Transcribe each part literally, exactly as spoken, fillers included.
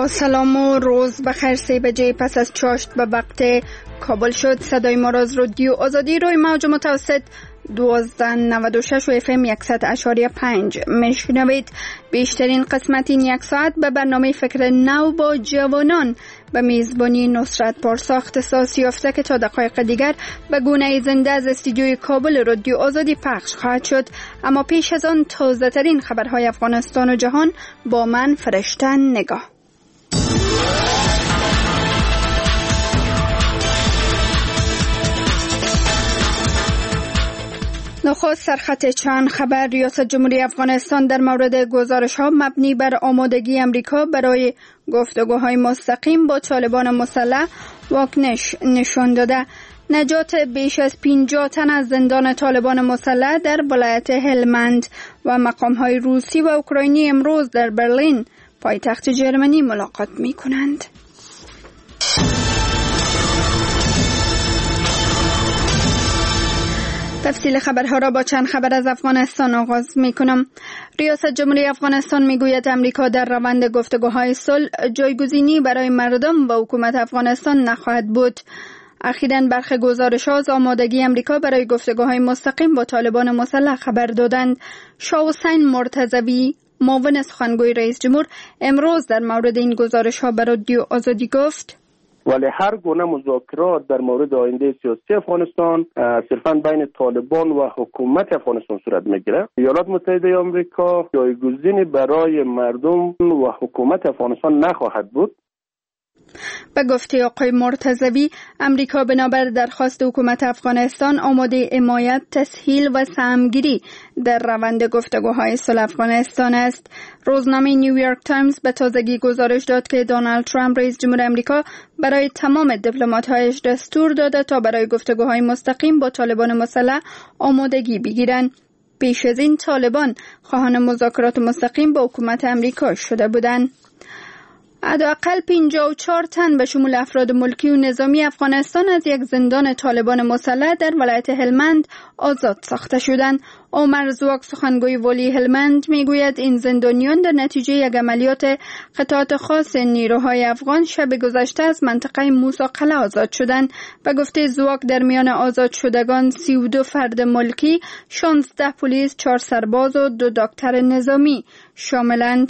با سلام و روز بخیر. سه بجه پس از چاشت به وقت کابل شد. صدای ما را از رادیو آزادی روی موج متوسط دوازده نود و شش و اف ام صد اشاری پنج میشنوید. بیشترین قسمت این یک ساعت به برنامه فکر نو با جوانان به میزبانی نصرت پارسا اختصاص یافته که تا دقایق دیگر به گونه زنده از استودیوی کابل رادیو آزادی پخش خواهد شد. اما پیش از آن تازه ترین خبرهای افغانستان و جهان با من فرشته نگاه. نخست سرخط چند خبر. ریاست جمهوری افغانستان در مورد گزارش‌ها مبنی بر آمادگی امریکا برای گفتگوهای مستقیم با طالبان مسلح واکنش نشان داده. نجات بیش از پنجاه تن از زندان طالبان مسلح در ولایت هلمند و مقام‌های روسی و اوکراینی امروز در برلین پایتخت جرمنی ملاقات می‌کنند. تفصیل خبرها را با چند خبر از افغانستان آغاز می کنم. ریاست جمهوری افغانستان می گوید امریکا در روند گفتگوهای صلح جایگزینی برای مردم و حکومت افغانستان نخواهد بود. اخیراً برخی گزارش‌ها از آمادگی امریکا برای گفتگوهای مستقیم با طالبان مسلح خبر دادند. شاه حسین مرتضوی معاون سخنگوی رئیس جمهور امروز در مورد این گزارش‌ها به رادیو آزادی گفت: ولی هر گونه مذاکرات در مورد آینده سیاسی افغانستان صرفاً بین طالبان و حکومت افغانستان صورت میگیره. ایالات متحده آمریکا جایگزینی برای مردم و حکومت افغانستان نخواهد بود. به گفته آقای مرتضوی، امریکا بنابر درخواست حکومت افغانستان آماده حمایت، تسهیل و سهمگیری در روند گفتگوهای صلح افغانستان است. روزنامه نیویورک تایمز به تازگی گزارش داد که دونالد ترامپ رئیس جمهور امریکا برای تمام دیپلمات‌هایش دستور داده تا برای گفتگوهای مستقیم با طالبان مسلح آمادگی بگیرند. پیش از این طالبان خواهان مذاکرات مستقیم با حکومت امریکا شده بودند. حداقل پنجاه و چهار تن به شمول افراد ملکی و نظامی افغانستان از یک زندان طالبان مسلح در ولایت هلمند آزاد ساخته شدند. عمر زواک سخنگوی والی هلمند میگوید این زندانیان در نتیجه یک عملیات قطعات خاص نیروهای افغان شب گذشته از منطقه موسی قلعه آزاد شدند. به گفته زواک در میان آزاد شدگان سی و دو فرد ملکی، شانزده پلیس، چهار سرباز و دو دکتر نظامی شاملند.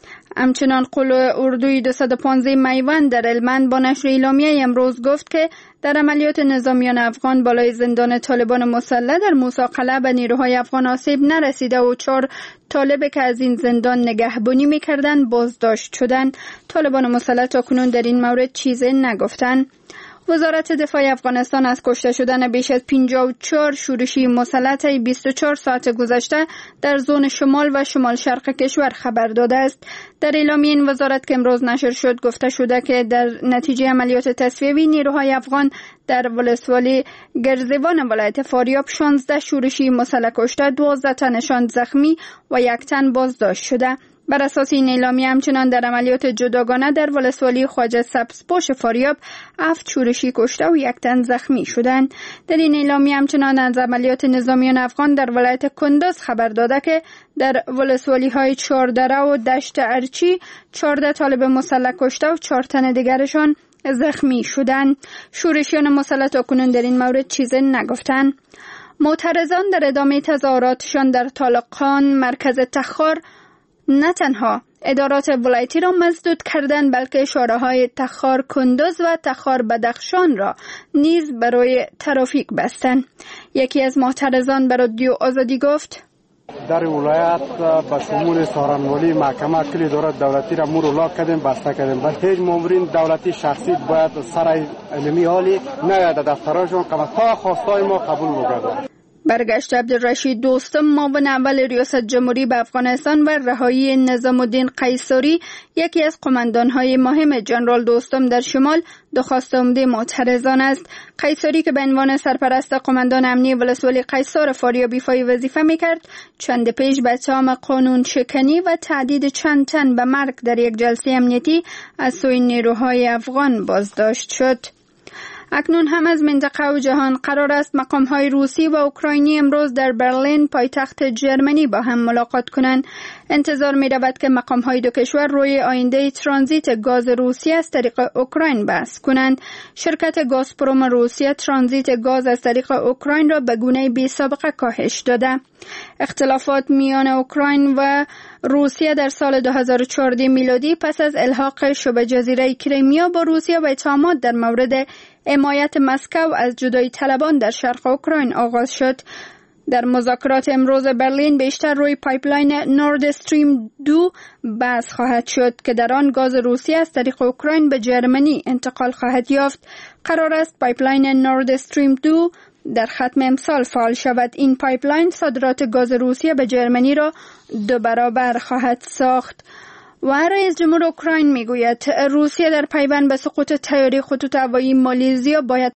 همچنان قلوه اردوی دویست و پانزده میوند در هلمند با نشر اعلامیه امروز گفت که در عملیات نظامیان افغان بالای زندان طالبان مسلح در موسی قلعه به نیروهای افغان آسیب نرسیده و چهار طالب که از این زندان نگهبانی می‌کردند بازداشت شدند. طالبان مسلح تاکنون در این مورد چیزی نگفتند. وزارت دفاع افغانستان از کشته شدن بیش از پنجاه و چهار شورشی مسلح بیست و چهار ساعت گذشته در زون شمال و شمال شرق کشور خبر داده است. در اعلامیه این وزارت که امروز نشر شد گفته شده که در نتیجه عملیات تصفیه‌ای نیروهای افغان در ولسوالی گرزوان ولایت فاریاب شانزده شورشی مسلح کشته، دوازده تنشان زخمی و یک تن بازداشت شده. بر اساس این اعلامیه همچنان در عملیات جداگانه در ولسوالی خواجه سبزپوش فاریاب هفت شورشی کشته و یک تن زخمی شدند. در این اعلامیه همچنان از عملیات نظامیان افغان در ولایت کندز خبر داده که در ولسوالی های چهاردره و دشت ارچی چهارده طالب مسلح کشته و چهار تن دیگرشان زخمی شدند. شورشیان مسلح تاکنون در این مورد چیزی نگفتند. معترضان در ادامه تظاهراتشان در طالقان مرکز تخار نه تنها ادارات ولایتی را مسدود کردند بلکه شاره‌های تخار کندوز و تخار بدخشان را نیز برای ترافیک بستند. یکی از معترضان به رادیو آزادی گفت: در ولایت به شمول سارنوالی محکمه کلی ادارات دولتی را مور الاغ کردیم، بسته کردیم. و هیچ مامورین دولتی شخصی باید سر علمی حالی نیاید دفترشون که تا خواستای ما قبول بگردند. برگشت عبدالرشید دوستم معاون اول ریاست جمهوری به افغانستان و رهایی نظام الدین قیصری یکی از قماندان‌های مهم جنرال دوستم در شمال درخواست عمده معترضان است. قیصری که به عنوان سرپرست قماندان امنی ولسوالی قیصر فاریاب ایفای وظیفه می‌کرد چند پیش به اتهام قانون شکنی و تهدید چند تن به مرگ در یک جلسه امنیتی از سوی نیروهای افغان بازداشت شد. اکنون هم از منطقه و جهان قرار است مقام‌های روسی و اوکراینی امروز در برلین پایتخت جرمنی با هم ملاقات کنند. انتظار می رود که مقام‌های دو کشور روی آینده ترانزیت گاز روسیه از طریق اوکراین بحث کنند. شرکت گازپروم روسیه ترانزیت گاز از طریق اوکراین را به گونه بی سابقه کاهش داده. اختلافات میان اوکراین و روسیه در سال دو هزار و چهارده میلادی پس از الحاق شبه جزیره کریمیا با روسیه و اتهامات در مورد حمایت مسکو از جدایی طلبان در شرق اوکراین آغاز شد. در مذاکرات امروز برلین بیشتر روی پایپلاین نورد استریم دو بحث خواهد شد که در آن گاز روسیه از طریق اوکراین به جرمنی انتقال خواهد یافت. قرار است پایپلاین نورد استریم دو در ختم امسال فعال شود. این پایپلاین صادرات گاز روسیه به جرمنی را دو برابر خواهد ساخت. و رئیس جمهور اوکراین میگوید روسیه در پیوند به سقوط طیاره خطوط هوایی مالزیا باید